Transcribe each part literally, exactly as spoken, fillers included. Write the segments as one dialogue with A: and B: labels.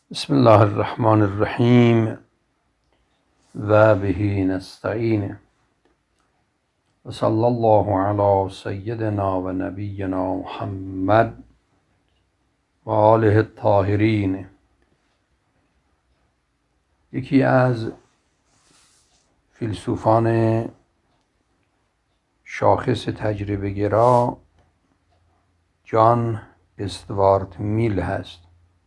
A: بسم الله الرحمن الرحیم و به نستعین و صلی الله علی سیدنا و نبینا محمد و آله الطاهرین. یکی از فیلسوفان شاخص تجربه گرا جان استوارت میل هست،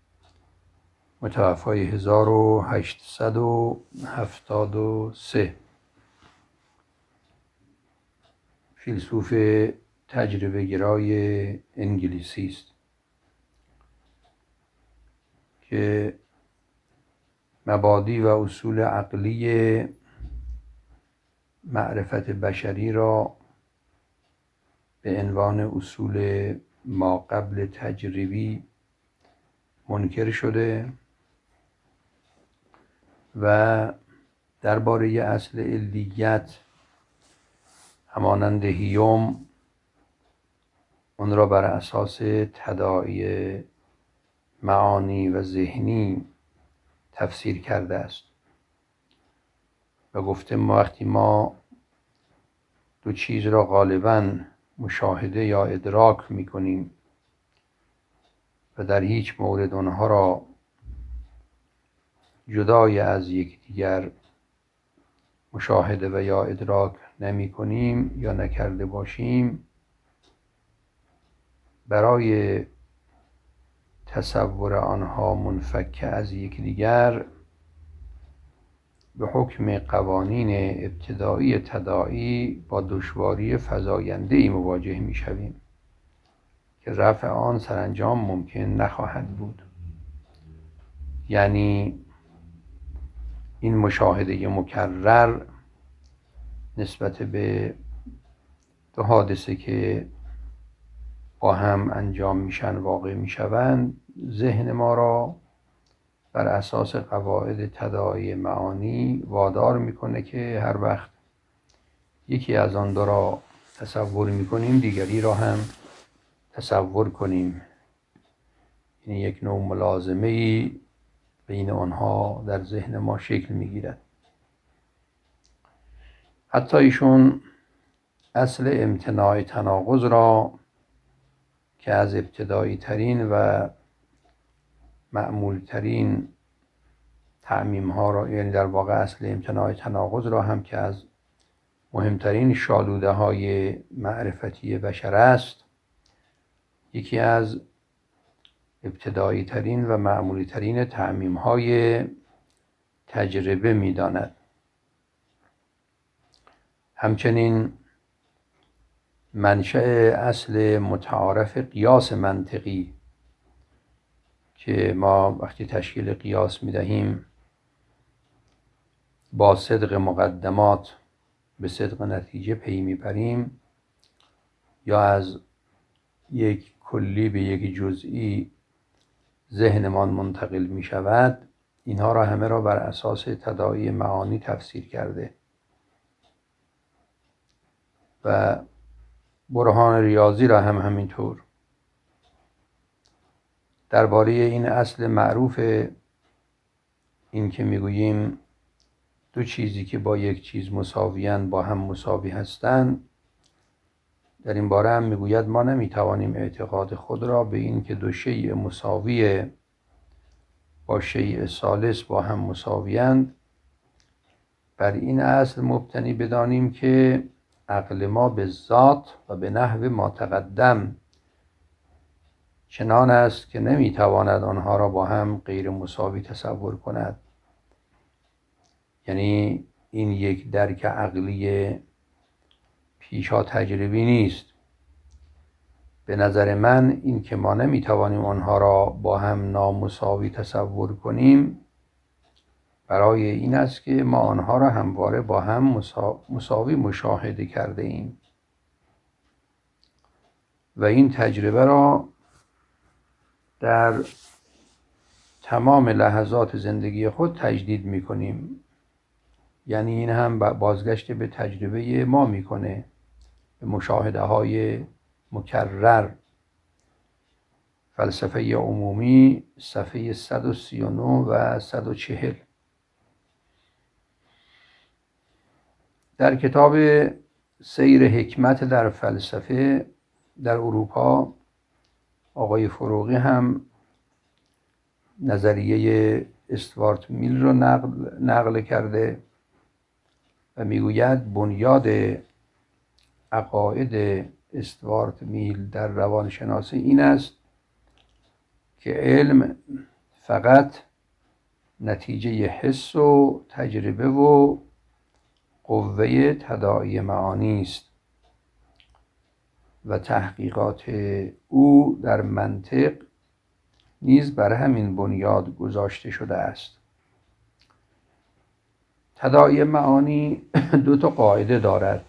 A: متوفای هزار و هشتصد و هفتاد و سه. فیلسوف تجربه گرای انگلیسی است که مبادی و اصول عقلی معرفت بشری را به عنوان اصول ما قبل تجربی منکر شده و درباره اصل علیت همانند هیوم اون را بر اساس تداعی معانی و ذهنی تفسیر کرده است و گفته ما وقتی ما دو چیز را غالباً مشاهده یا ادراک می کنیم و در هیچ مورد آنها را جدای از یکدیگر مشاهده و یا ادراک نمی کنیم یا نکرده باشیم، برای تصور آنها منفک از یکدیگر به حکم قوانین ابتدایی تداعی با دشواری فزاینده‌ای مواجه می شویم که رفع آن سرانجام ممکن نخواهد بود. یعنی این مشاهده مکرر نسبت به دو حادثه که با هم انجام میشن واقع میشوند ذهن ما را بر اساس قواعد تداعی معانی وادار میکنه که هر وقت یکی از آن دو را تصور میکنیم دیگری را هم تصور کنیم. این یک نوع ملازمه ای بین آنها در ذهن ما شکل میگیرد. حتی ایشون اصل امتناع تناقض را که از ابتدایی ترین و معمول ترین تعمیم ها را، یعنی در واقع اصل امتناع تناقض را هم که از مهمترین شالوده های معرفتی بشر است، یکی از ابتدایی ترین و معمولی ترین تعمیم های تجربه می داند. همچنین منشأ اصل متعارف قیاس منطقی که ما وقتی تشکیل قیاس می دهیم با صدق مقدمات به صدق نتیجه پی می بریم یا از یک کلی به یک جزئی ذهنمان منتقل می شود، اینها را همه را بر اساس تداعی معانی تفسیر کرده و برهان ریاضی را هم همینطور. درباره این اصل معروف این که میگوییم دو چیزی که با یک چیز مساویان با هم مساوی هستند، در این باره هم میگوید ما نمیتوانیم اعتقاد خود را به این که دو شیء مساوی با شیء ثالث با هم مساویند بر این اصل مبتنی بدانیم که عقل ما به ذات و به نحو ما تقدم چنان است که نمیتواند آنها را با هم غیر مساوی تصور کند. یعنی این یک درک عقلی پیشا تجربی نیست. به نظر من این که ما نمیتوانیم آنها را با هم نامساوی تصور کنیم برای این است که ما آنها را همواره با هم مساوی مشاهده کرده ایم و این تجربه را در تمام لحظات زندگی خود تجدید میکنیم. یعنی این هم بازگشت به تجربه ما میکنه، به مشاهده های مکرر. فلسفه عمومی صفحه صد و سی و نه و صد و چهل. در کتاب سیر حکمت در فلسفه در اروپا آقای فروغی هم نظریه استوارت میل رو نقل, نقل کرده و میگوید بنیاد عقاید استوارت میل در روانشناسی این است که علم فقط نتیجه حس و تجربه و قوه تداعی معانی است و تحقیقات او در منطق نیز بر همین بنیاد گذاشته شده است. تداعی معانی دو تا قاعده دارد،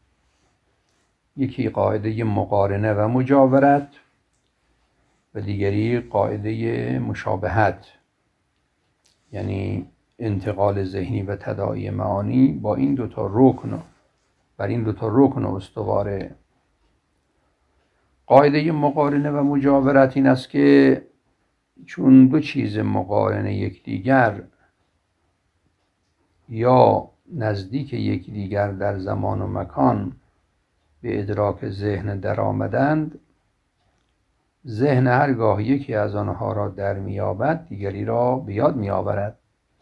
A: یکی قاعده مقارنه و مجاورت و دیگری قاعده مشابهت، یعنی انتقال ذهنی و تداعی معانی با این دو تا رکن بر این دو تا رکن استواره. قاعده مقارنه و مجاورت این است که چون دو چیز مقارن یکدیگر یا نزدیک یکدیگر در زمان و مکان به ادراک ذهن در آمدند، ذهن هرگاه یکی از آنها را در میابد دیگری را به یاد میآورد.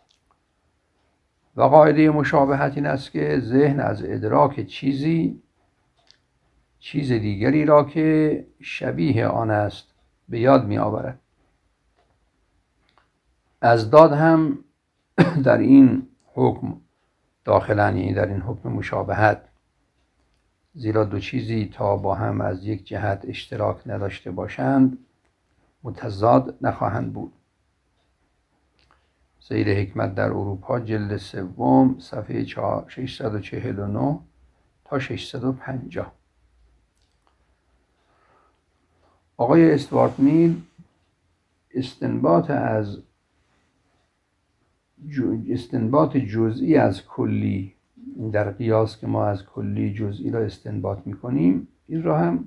A: و قاعده مشابهت این است که ذهن از ادراک چیزی چیز دیگری را که شبیه آن است به یاد میآورد. ازداد هم در این حکم داخلن، یعنی در این حکم مشابهت، زیرا دو چیزی تا با هم از یک جهت اشتراک نداشته باشند متضاد نخواهند بود. سیر حکمت در اروپا جلد سوم صفحه ششصد و چهل و نه تا ششصد و پنجاه. آقای استوارت میل استنباط از استنباط جزئی از کلی، در قیاس که ما از کلی جزئی را استنباط میکنیم، این را هم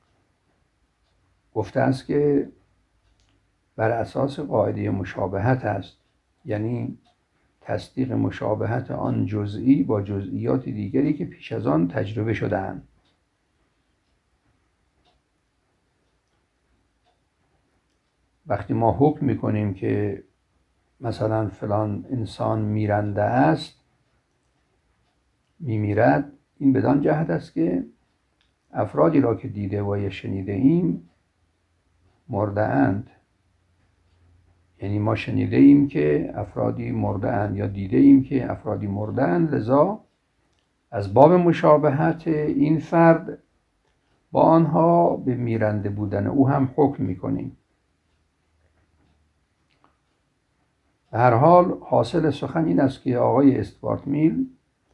A: گفته است که بر اساس قاعده مشابهت است، یعنی تصدیق مشابهت آن جزئی با جزئیات دیگری که پیش از آن تجربه شده‌اند. وقتی ما حکم میکنیم که مثلا فلان انسان میرنده است، میمیرد، این بدان جهت است که افرادی را که دیده و یا شنیده ایم مرده اند. یعنی ما شنیده ایم که افرادی مرده اند یا دیده ایم که افرادی مرده اند، لذا از باب مشابهت این فرد با آنها به میرنده بودن او هم حکم میکنیم. به هر حال حاصل سخن این است که آقای استوارت میل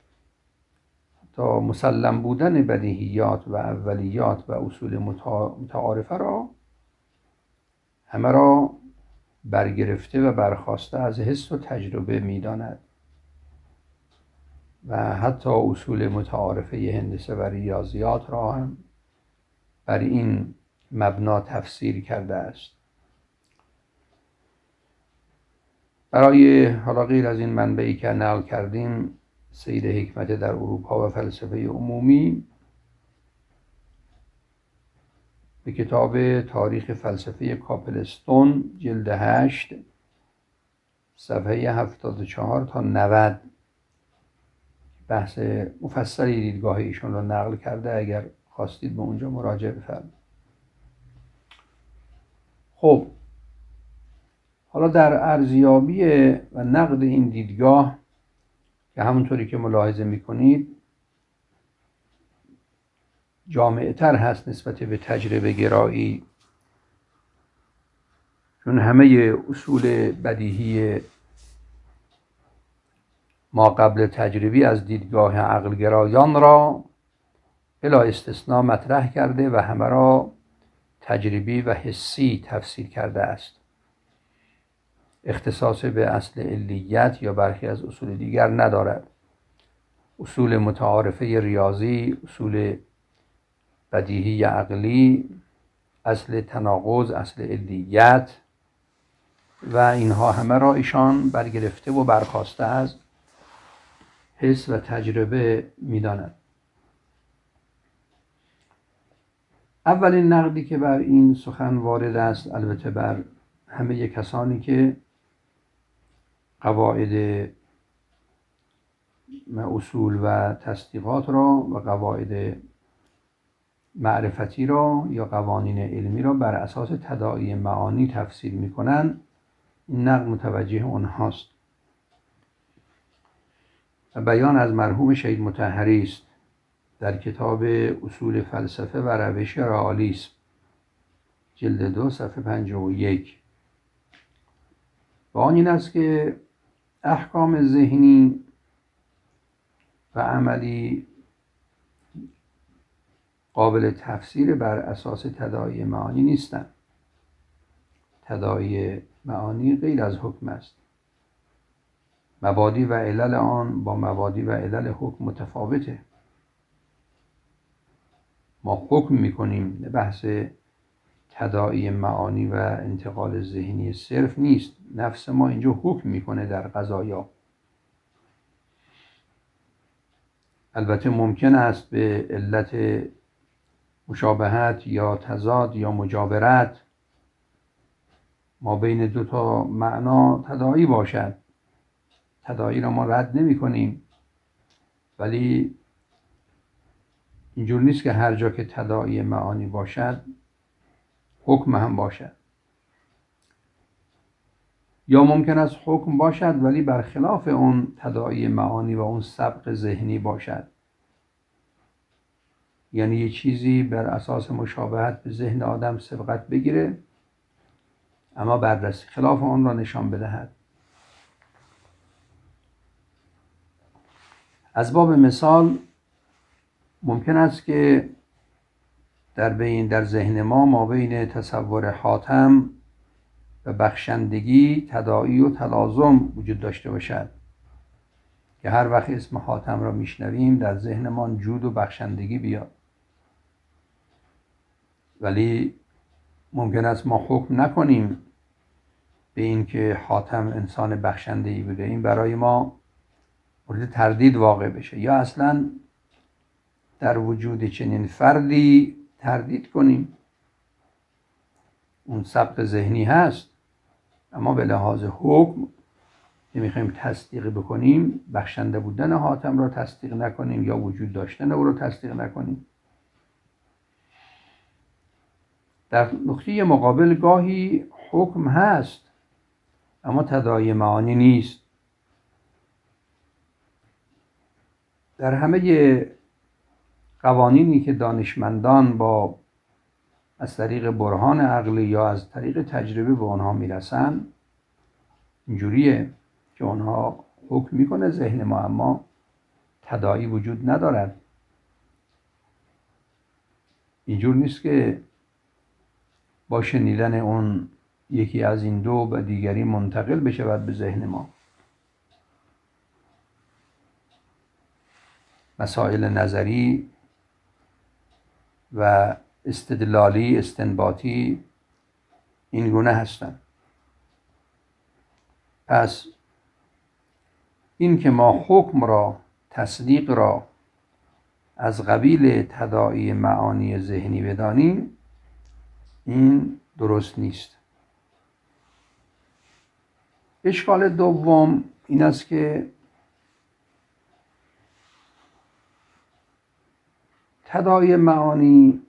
A: تا مسلم بودن بدیهیات و اولیات و اصول متعارفه را همه را برگرفته و برخاسته از حس و تجربه می‌داند و حتی اصول متعارفه هندسه و ریاضیات را هم بر این مبنا تفسیر کرده است. برای حالا غیر از این منبعی که نقل کردیم، سیر حکمت در اروپا و فلسفه عمومی، به کتاب تاریخ فلسفه کاپلستون جلد هشت صفحه هفتاد و چهار تا نود بحث مفصلی دیدگاه ایشون را نقل کرده. اگر خواستید به اونجا مراجعه بفرمایید. خب حالا در ارزیابی و نقد این دیدگاه که همونطوری که ملاحظه میکنید جامع‌تر هست نسبت به تجربه گرایی، چون همه اصول بدیهی ما قبل تجربی از دیدگاه عقل گرایان را بلا استثناء مطرح کرده و همه را تجربی و حسی تفسیر کرده است. اختصاص به اصل علیت یا برخی از اصول دیگر ندارد. اصول متعارفه ریاضی، اصول بدیهی عقلی، اصل تناقض، اصل علیت و اینها همه را ایشان برگرفته و برخواسته از حس و تجربه می‌دانند. اولین نقدی که بر این سخن وارد است، البته بر همه کسانی که قواعد اصول و تصدیقات را و قواعد معرفتی را یا قوانین علمی را بر اساس تداعی معانی تفسیر می‌کنند، این نقد متوجه آنهاست. و بیان از مرحوم شهید مطهری است در کتاب اصول فلسفه و روش رئالیسم جلد دو صفحه پنجاه و یک و آن این است که احکام ذهنی و عملی قابل تفسیر بر اساس تداعی معانی نیستند. تداعی معانی غیر از حکم است. مبادی و علل آن با مبادی و علل حکم متفاوته. ما حکم میکنیم، بحث تداعی معانی و انتقال ذهنی صرف نیست. نفس ما اینجا حکم میکنه در قضایا. البته ممکن است به علت مشابهت یا تضاد یا مجاورت ما بین دو تا معنا تداعی باشد. تداعی را ما رد نمی کنیم، ولی اینجور نیست که هر جا که تداعی معانی باشد حکم هم باشد. یا ممکن است حکم باشد ولی برخلاف اون تداعی معانی و اون سبق ذهنی باشد. یعنی یه چیزی بر اساس مشابهت به ذهن آدم سبقت بگیره اما بررسی خلاف آن را نشان بدهد. از باب مثال ممکن است که در بین در ذهن ما ما بین تصور حاتم و بخشندگی تداعی و تلازم وجود داشته باشد که هر وقت اسم حاتم را میشنویم در ذهنمان جود و بخشندگی بیاد. ولی ممکن است ما حکم نکنیم به این که حاتم انسان بخشنده‌ای بوده. این برای ما مورد تردید واقع بشه یا اصلا در وجود چنین فردی تردید کنیم. اون سبق ذهنی هست اما به لحاظ حکم نمیخوایم تصدیق بکنیم، بخشنده بودن حاتم را تصدیق نکنیم یا وجود داشتن او را تصدیق نکنیم. در نقطه مقابل گاهی حکم هست اما تداعی معانی نیست. در همه قوانینی که دانشمندان با از طریق برهان عقلی یا از طریق تجربه به آنها میرسن اینجوریه که آنها حکم میکنه ذهن ما اما تداعی وجود ندارد. اینجور نیست که با شنیدن اون یکی از این دو به دیگری منتقل بشود به ذهن ما. مسائل نظری و استدلالی استنباطی این گونه هستند. پس این که ما حکم را تصدیق را از قبیل تداعی معانی ذهنی بدانیم این درست نیست. اشکال دوم این است که تداعی معانی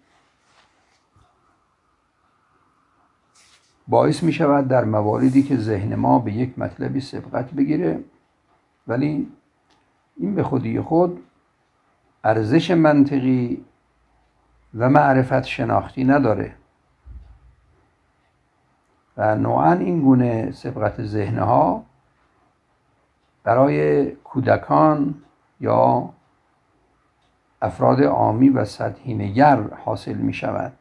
A: باعث می شود در مواردی که ذهن ما به یک مطلبی سبقت بگیره ولی این به خودی خود ارزش منطقی و معرفت شناختی نداره و نوعاً این گونه سبقت ذهنها برای کودکان یا افراد عامی و سطحی نگر حاصل می شود.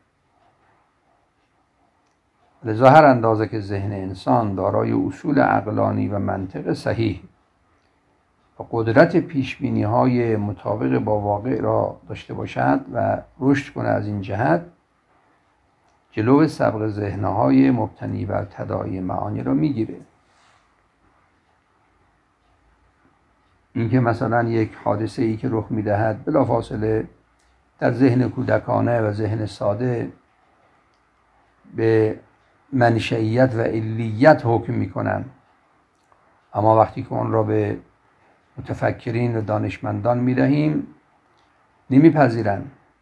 A: لذا هر اندازه که ذهن انسان دارای اصول عقلانی و منطق صحیح و قدرت پیشبینی های مطابق با واقع را داشته باشد و رشد کنه از این جهت، جلو سبق ذهنهای مبتنی بر تداعی معانی را میگیره. این که مثلا یک حادثه ای که رخ میدهد بلافاصله در ذهن کودکانه و ذهن ساده به منشئیت و علیت حکم میکنن، اما وقتی که اون را به متفکرین و دانشمندان میدهیم نمیپذیرن.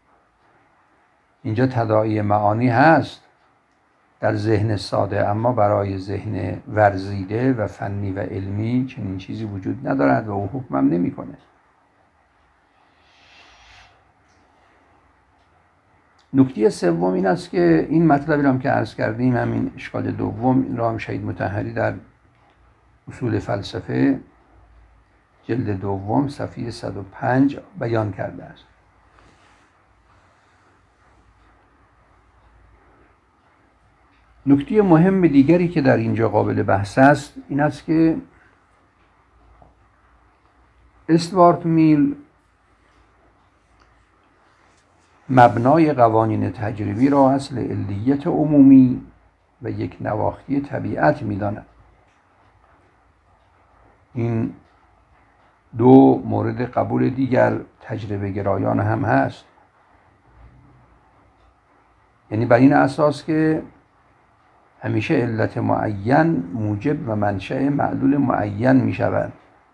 A: اینجا تداعی معانی هست در ذهن ساده، اما برای ذهن ورزیده و فنی و علمی چنین چیزی وجود ندارد و او حکمم نمیکنه. نکته سوم این است که این مطلبی را هم که عرض کردیم، همین اشکال دوم، این را هم شهید مطهری در اصول فلسفه جلد دوم صفحه صد و پنج بیان کرده است. نکته مهم دیگری که در اینجا قابل بحث است این است که استوارت میل مبنای قوانین تجربی را اصل علیت عمومی و یک نواختی طبیعت می‌داند. این دو مورد قبول دیگر تجربه گرایان هم هست، یعنی بر این اساس که همیشه علت معین موجب و منشأ معلول معین می شود.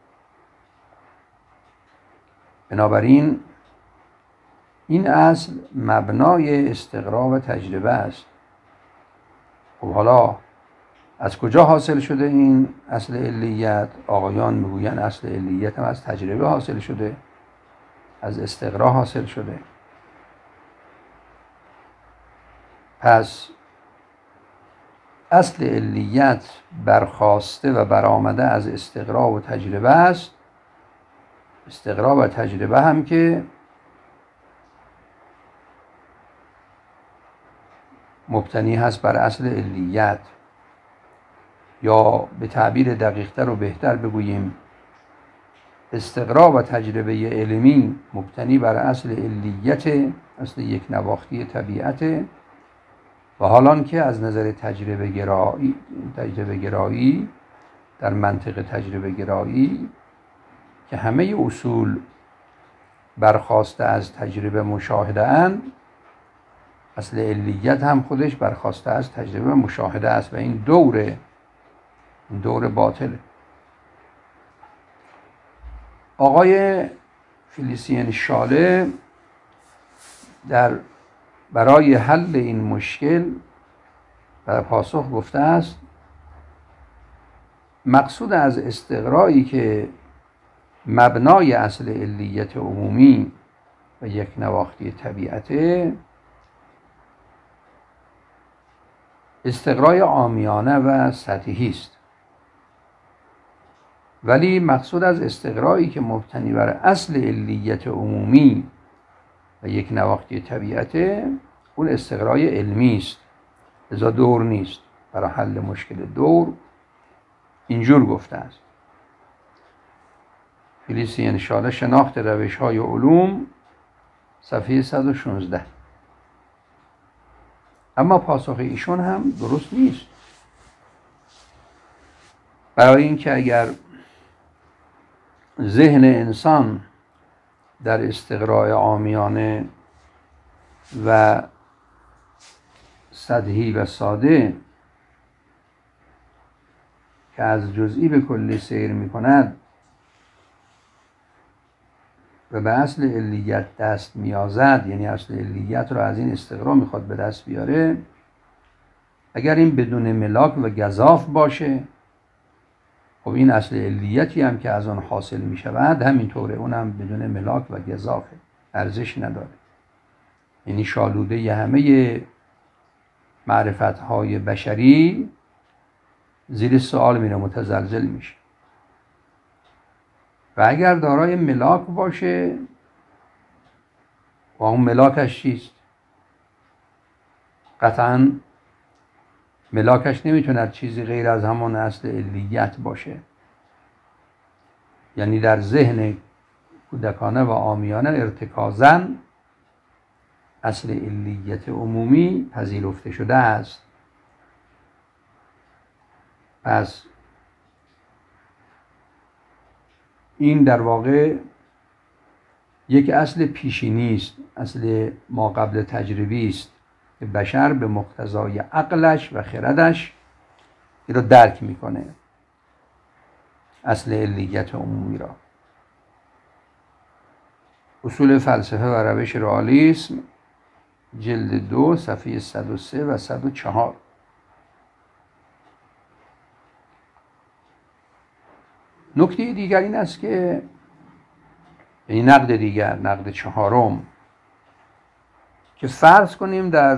A: بنابراین این اصل مبنای استقرا و تجربه است. خب حالا از کجا حاصل شده این اصل علیت؟ آقایان میگویند اصل علیت هم از تجربه حاصل شده، از استقرا حاصل شده. پس اصل علیت برخاسته و برآمده از استقرا و تجربه است. استقرا و تجربه هم که مبتنی هست بر اصل علیت، یا به تعبیر دقیق‌تر و بهتر بگوییم استقرا و تجربه علمی مبتنی بر اصل علیت، اصل یک نواختی طبیعت. و حالان که از نظر تجربه گرایی تجربه گرایی در منطق تجربه گرایی که همه اصول برخواسته از تجربه مشاهده اند، اصل علیت هم خودش برخواسته از تجربه مشاهده است و این دوره این دور باطله. آقای فلیسین شاله در برای حل این مشکل در پاسخ گفته است مقصود از استقرایی که مبنای اصل علیت عمومی و یک نواختی طبیعته، استقرای عامیانه و سطحی است، ولی مقصود از استقرایی که مبتنی بر اصل علیت عمومی و یک نواختی طبیعته، اون استقرای علمی است، لذا دور نیست. برای حل مشکل دور اینجور گفته است. فلیسین شاله شناخت روش های علوم صفحه صد و شانزده. اما پاسخ ایشون هم درست نیست، برای اینکه اگر ذهن انسان در استقراء عامیانه و سطحی و ساده که از جزئی به کلی سیر می کند و به اصل علیت دست میازد، یعنی اصل علیت را از این استقراء میخواد به دست بیاره، اگر این بدون ملاک و گزاف باشه، خب این اصل علیتی هم که از آن حاصل می شود همینطوره، اونم بدون ملاک و گزافه، ارزش نداره. یعنی شالوده ی همه معرفت‌های بشری زیر سوال میره، متزلزل میشه. و اگر دارای ملاک باشه، و اون ملاکش چیست؟ قطعاً ملاکش نمیتوند چیزی غیر از همون اصل علیت باشه. یعنی در ذهن کودکانه و عامیانه ارتکازاً اصل علیت عمومی پذیرفته شده است. پس این در واقع یک اصل پیشینی است، اصل ما قبل تجربی است که بشر به مقتضای عقلش و خردش این را درک میکنه، اصل علیت عمومی را. اصول فلسفه و روش رئالیسم جلد دو صفحه صد و سه و صد و چهار. نکته دیگر این است که یعنی نقد دیگر، نقد چهارم، که فرض کنیم در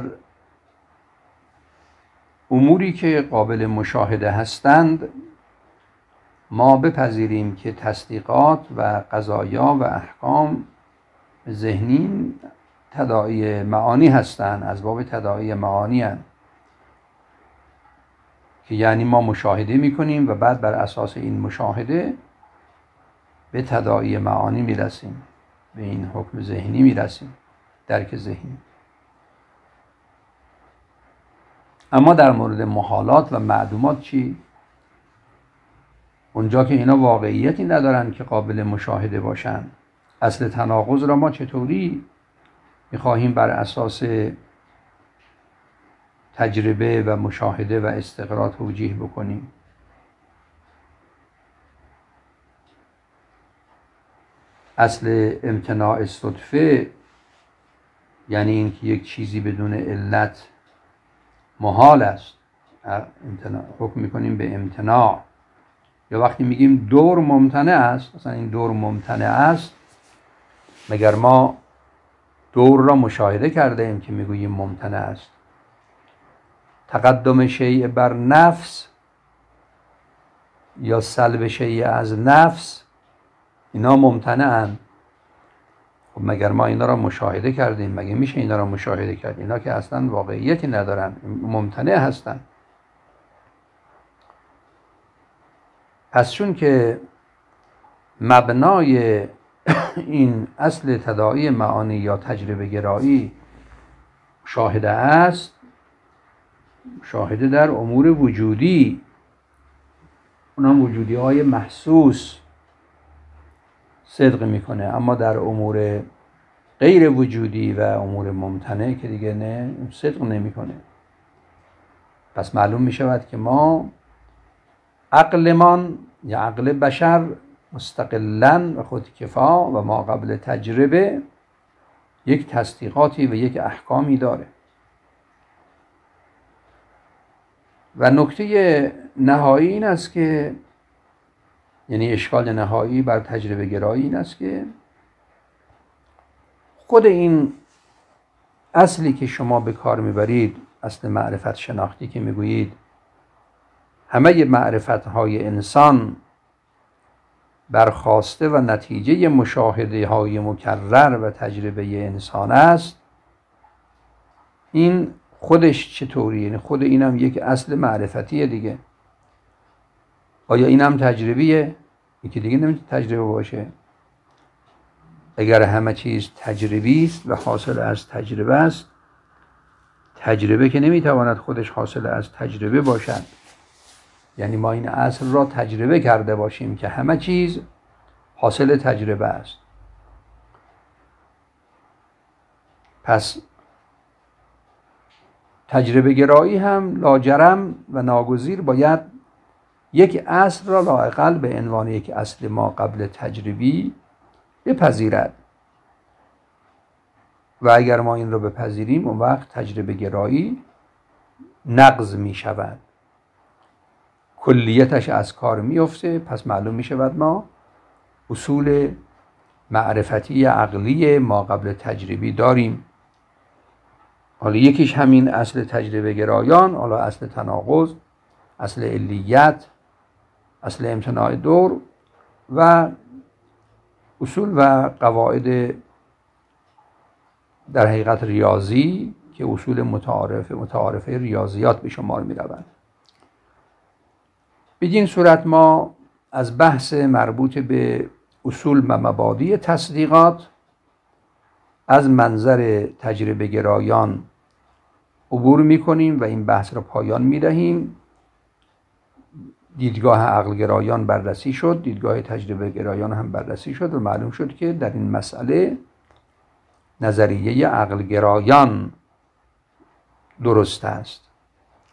A: اموری که قابل مشاهده هستند ما بپذیریم که تصدیقات و قضایا و احکام ذهنی تداعی معانی هستند، از باب تداعی معانی هستند، که یعنی ما مشاهده میکنیم و بعد بر اساس این مشاهده به تداعی معانی میرسیم، به این حکم ذهنی میرسیم، درک ذهنی. اما در مورد محالات و معدومات چی؟ اونجا که اینا واقعیتی ندارن که قابل مشاهده باشن، اصل تناقض را ما چطوری میخواهیم بر اساس تجربه و مشاهده و استقرا توجیه بکنیم؟ اصل امتناع صدفه یعنی اینکه یک چیزی بدون علت محال است، حکم میکنیم به امتناع. یا وقتی میگیم دور ممتنع است، مثلا این دور ممتنع است، مگر ما دور را مشاهده کرده ایم که میگوییم ممتنع است؟ تقدم شیء بر نفس یا سلب شیء از نفس، اینا ممتنعند. خب مگر ما اینا را مشاهده کردیم؟ مگه میشه اینا را مشاهده کرد؟ اینا که اصلا واقعیتی ندارن، ممتنع هستن. پس چون که مبنای این اصل تداعی معانی یا تجربه گرایی مشاهده است، مشاهده در امور وجودی، اونم وجودی های محسوس صدق میکنه، اما در امور غیر وجودی و امور ممتنع که دیگه نه، صدق نمیکنه. پس معلوم میشود که ما عقلمان یا عقل بشر مستقلاً و خودکفا و ما قبل تجربه یک تصدیقاتی و یک احکامی داره. و نکته نهایی این است که یعنی اشکال نهایی بر تجربه گرایی این است که خود این اصلی که شما به کار میبرید، اصل معرفت شناختی که میگویید همه معرفت‌های انسان برخواسته و نتیجه مشاهده های مکرر و تجربه انسان است، این خودش چطوری؟ یعنی خود اینم یک اصل معرفتیه دیگه. آیا اینم تجربیه؟ یکی دیگه نمیتونه تجربه باشه. اگر همه چیز تجربی است و حاصل از تجربه است، تجربه که نمیتواند خودش حاصل از تجربه باشد. یعنی ما این اصل را تجربه کرده باشیم که همه چیز حاصل تجربه است. پس تجربه گرایی هم لاجرم و ناگزیر باید یک اصل را لااقل به عنوان یک اصل ما قبل تجربی بپذیرد. و اگر ما این را بپذیریم اون وقت تجربه گرایی نقض می شود، کلیتش از کار می افته. پس معلوم می شود ما اصول معرفتی عقلی ما قبل تجربی داریم. حالا یکیش همین اصل تجربه گرایان، حالا اصل تناقض، اصل علیت، اصل امتناع دور و اصول و قواعد در حقیقت ریاضی که اصول متعارف متعارفه ریاضیات به شمار می روند. بدین صورت ما از بحث مربوط به اصول و مبادی تصدیقات از منظر تجربه گرایان عبور میکنیم و این بحث را پایان میدهیم. دیدگاه عقل گرایان بررسی شد، دیدگاه تجربه گرایان هم بررسی شد و معلوم شد که در این مسئله نظریه عقل گرایان درست است.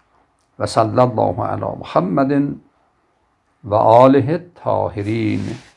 A: و صلی الله علی محمد و آله الطاهرین.